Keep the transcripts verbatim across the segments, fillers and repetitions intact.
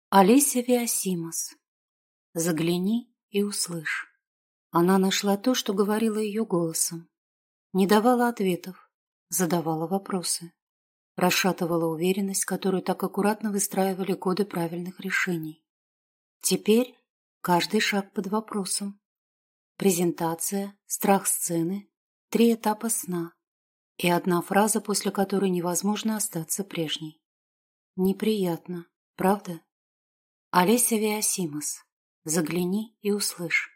Олеся Виасимос. Загляни и услышь. Она нашла то, что говорило ее голосом. Не давала ответов, задавала вопросы. Расшатывала уверенность, которую так аккуратно выстраивали годы правильных решений. Теперь каждый шаг под вопросом. Презентация, страх сцены, три этапа сна и одна фраза, после которой невозможно остаться прежней. Неприятно, правда? Олеся Виасимос. Загляни и услышь.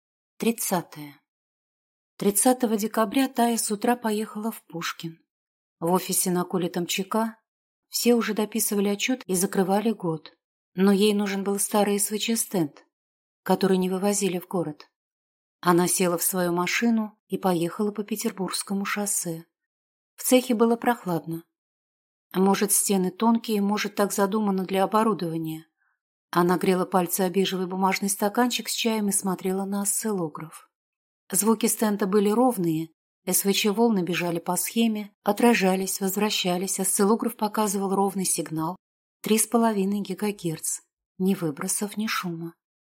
Тридцатое. тридцатого декабря Тая с утра поехала в Пушкин. В офисе на Колитом ЧК все уже дописывали отчет и закрывали год, но ей нужен был старый СВЧ-стенд, который не вывозили в город. Она села в свою машину и поехала по Петербургскому шоссе. В цехе было прохладно. Может, стены тонкие, может, так задумано для оборудования. Она грела пальцы о бежевый бумажный стаканчик с чаем и смотрела на осциллограф. Звуки стенда были ровные, СВЧ-волны бежали по схеме, отражались, возвращались, осциллограф показывал ровный сигнал три с половиной гигагерц, ни выбросов, ни шума.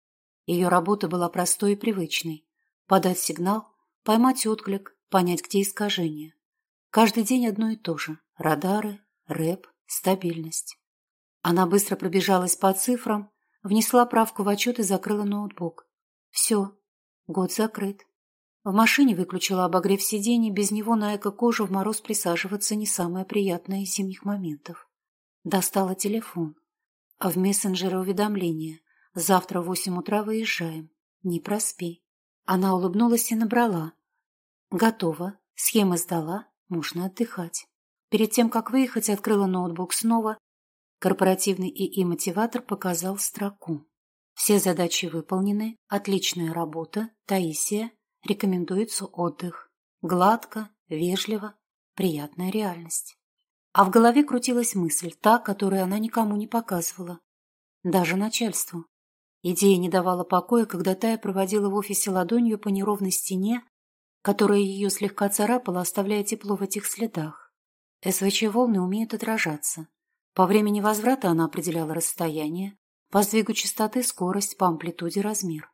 Ее работа была простой и привычной. Подать сигнал, поймать отклик, понять, где искажения. Каждый день одно и то же – радары, рэп, стабильность. Она быстро пробежалась по цифрам, внесла правку в отчет и закрыла ноутбук. Все, год закрыт. В машине выключила обогрев сидений, без него на эко-кожу в мороз присаживаться не самое приятное из зимних моментов. Достала телефон. А в мессенджере уведомления. Завтра в восемь утра выезжаем. Не проспи. Она улыбнулась и набрала. Готово. Схемы сдала. Можно отдыхать. Перед тем, как выехать, открыла ноутбук снова. Корпоративный ИИ-мотиватор показал строку. Все задачи выполнены. Отличная работа. Таисия. Рекомендуется отдых. Гладко, вежливо, приятная реальность. А в голове крутилась мысль, та, которую она никому не показывала. Даже начальству. Идея не давала покоя, когда Тая проводила в офисе ладонью по неровной стене, которая ее слегка царапала, оставляя тепло в этих следах. СВЧ-волны умеют отражаться. По времени возврата она определяла расстояние, по сдвигу частоты скорость, по амплитуде размер.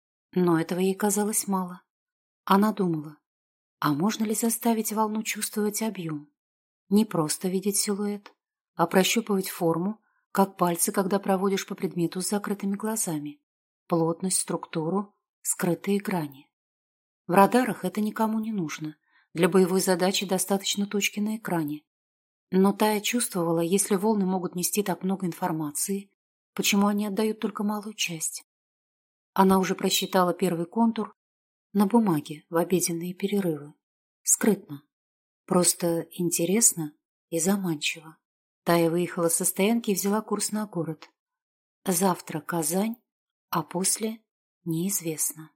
Но этого ей казалось мало. Она думала, а можно ли заставить волну чувствовать объем? Не просто видеть силуэт, а прощупывать форму, как пальцы, когда проводишь по предмету с закрытыми глазами. Плотность, структуру, скрытые грани. В радарах это никому не нужно. Для боевой задачи достаточно точки на экране. Но Тая чувствовала, если волны могут нести так много информации, почему они отдают только малую часть? Она уже просчитала первый контур на бумаге в обеденные перерывы. Скрытно. Просто интересно и заманчиво. Тая выехала со стоянки и взяла курс на город. Завтра Казань, а после неизвестно.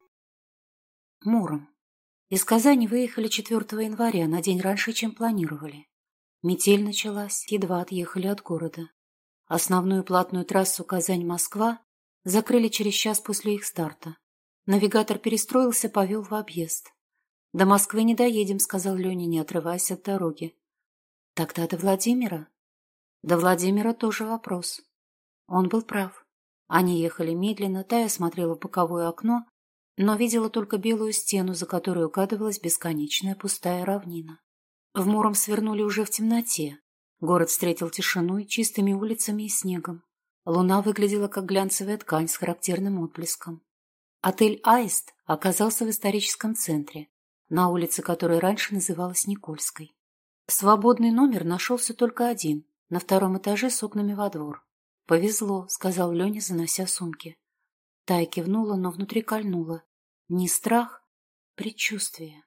Муром. Из Казани выехали четвёртого января, на день раньше, чем планировали. Метель началась, едва отъехали от города. Основную платную трассу Казань-Москва закрыли через час после их старта. Навигатор перестроился, повел в объезд. «До Москвы не доедем», — сказал Леня, не отрываясь от дороги. «Тогда до Владимира?» До Владимира тоже вопрос. Он был прав. Они ехали медленно, Тая смотрела в боковое окно, но видела только белую стену, за которой угадывалась бесконечная пустая равнина. В Муром свернули уже в темноте. Город встретил тишиной, чистыми улицами и снегом. Луна выглядела как глянцевая ткань с характерным отблеском. Отель «Аист» оказался в историческом центре, на улице, которая раньше называлась Никольской. Свободный номер нашелся только один, на втором этаже с окнами во двор. «Повезло», — сказал Леня, занося сумки. Тая кивнула, но внутри кольнула. Не страх, предчувствие.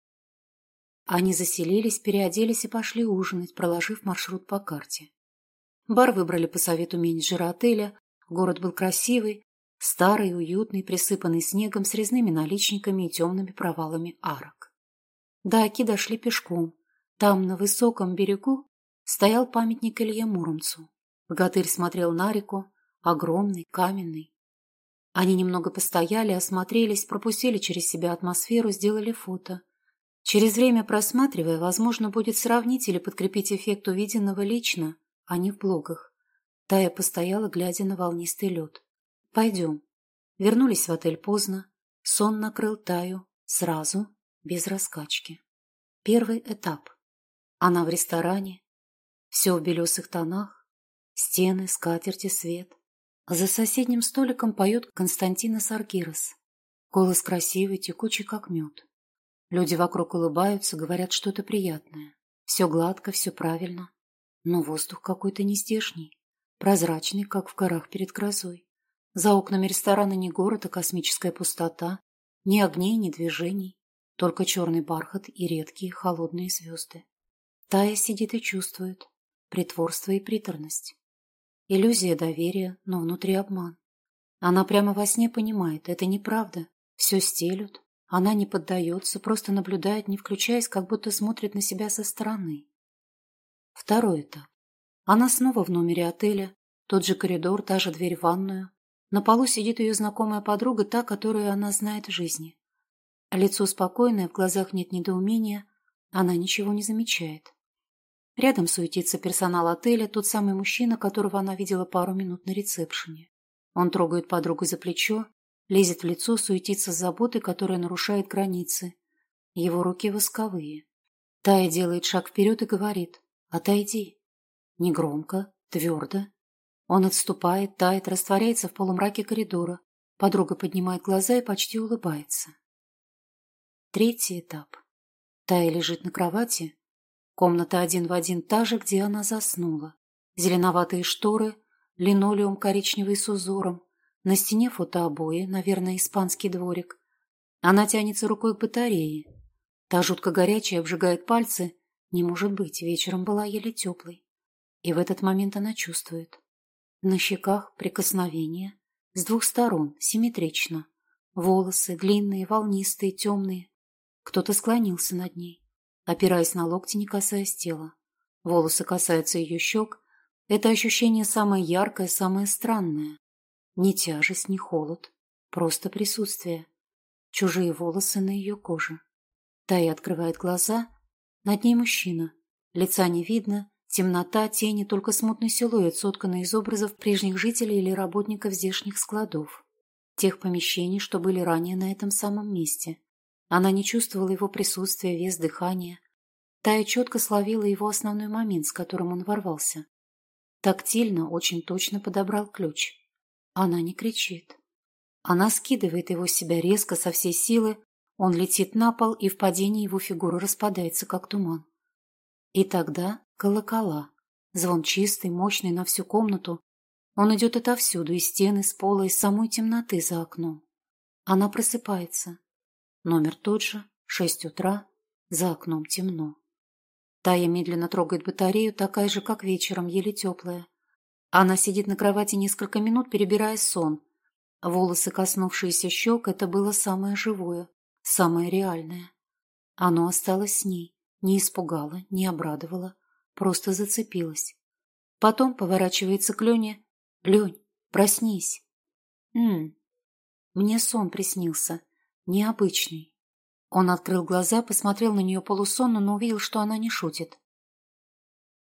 Они заселились, переоделись и пошли ужинать, проложив маршрут по карте. Бар выбрали по совету менеджера отеля. Город был красивый, старый, уютный, присыпанный снегом с резными наличниками и темными провалами арок. До Оки дошли пешком. Там, на высоком берегу, стоял памятник Илье Муромцу. Богатырь смотрел на реку, огромный, каменный. Они немного постояли, осмотрелись, пропустили через себя атмосферу, сделали фото. Через время, просматривая, возможно будет сравнить или подкрепить эффект увиденного лично, а не в блогах. Тая постояла, глядя на волнистый лед. «Пойдем». Вернулись в отель поздно. Сон накрыл Таю сразу, без раскачки. Первый этап. Она в ресторане. Все в белесых тонах. Стены, скатерти, свет. За соседним столиком поет Константинос Аргирос. Голос красивый, текучий, как мед. Люди вокруг улыбаются, говорят что-то приятное. Все гладко, все правильно. Но воздух какой-то нездешний. Прозрачный, как в горах перед грозой. За окнами ресторана не город, а космическая пустота. Ни огней, ни движений. Только черный бархат и редкие холодные звезды. Тая сидит и чувствует. Притворство и приторность. Иллюзия доверия, но внутри обман. Она прямо во сне понимает, это неправда. Все стелют. Она не поддается, просто наблюдает, не включаясь, как будто смотрит на себя со стороны. Второй этап. Она снова в номере отеля. Тот же коридор, та же дверь в ванную. На полу сидит ее знакомая подруга, та, которую она знает в жизни. Лицо спокойное, в глазах нет недоумения. Она ничего не замечает. Рядом суетится персонал отеля, тот самый мужчина, которого она видела пару минут на ресепшене. Он трогает подругу за плечо, лезет в лицо, суетится с заботой, которая нарушает границы. Его руки восковые. Тая делает шаг вперед и говорит: «Отойди». Негромко, твердо. Он отступает, тает, растворяется в полумраке коридора. Подруга поднимает глаза и почти улыбается. Третий этап. Тая лежит на кровати. Комната один в один та же, где она заснула. Зеленоватые шторы, линолеум коричневый с узором. На стене фотообои, наверное, испанский дворик. Она тянется рукой к батарее. Та жутко горячая, обжигает пальцы. Не может быть, вечером была еле теплой. И в этот момент она чувствует. На щеках прикосновение. С двух сторон, симметрично. Волосы длинные, волнистые, темные. Кто-то склонился над ней, опираясь на локти, не касаясь тела. Волосы касаются ее щек. Это ощущение самое яркое, самое странное. Ни тяжесть, ни холод. Просто присутствие. Чужие волосы на ее коже. Тая открывает глаза. Над ней мужчина. Лица не видно. Темнота, тени, только смутный силуэт, сотканный из образов прежних жителей или работников здешних складов. Тех помещений, что были ранее на этом самом месте. Она не чувствовала его присутствия, вес дыхания. Тая четко словила его основной момент, с которым он ворвался. Тактильно, очень точно подобрал ключ. Она не кричит. Она скидывает его с себя резко, со всей силы. Он летит на пол, и в падении его фигура распадается, как туман. И тогда колокола. Звон чистый, мощный на всю комнату. Он идет отовсюду, из стены, с пола, из самой темноты за окном. Она просыпается. Номер тот же, шесть утра, за окном темно. Тая медленно трогает батарею, такая же, как вечером, еле теплая. Она сидит на кровати несколько минут, перебирая сон. Волосы, коснувшиеся щек, это было самое живое, самое реальное. Оно осталось с ней, не испугало, не обрадовало, просто зацепилось. Потом поворачивается к Лене. «Лень, проснись». «М-м, мне сон приснился, необычный». Он открыл глаза, посмотрел на нее полусонно, но увидел, что она не шутит.